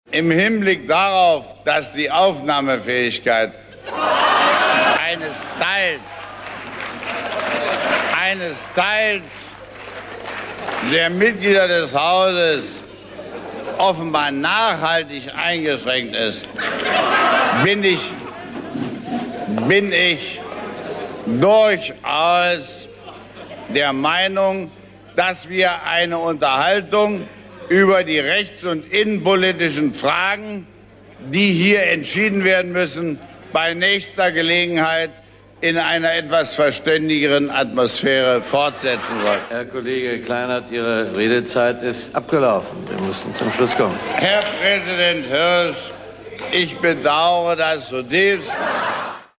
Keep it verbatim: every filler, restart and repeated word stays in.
Im Hinblick darauf, dass die Aufnahmefähigkeit eines Teils, eines Teils der Mitglieder des Hauses offenbar nachhaltig eingeschränkt ist, bin ich, bin ich durchaus der Meinung, dass wir eine Unterhaltung über die rechts- und innenpolitischen Fragen, die hier entschieden werden müssen, bei nächster Gelegenheit in einer etwas verständigeren Atmosphäre fortsetzen sollten. Herr Kollege Kleinert, Ihre Redezeit ist abgelaufen. Wir müssen zum Schluss kommen. Herr Präsident Hirsch, ich bedauere das zutiefst.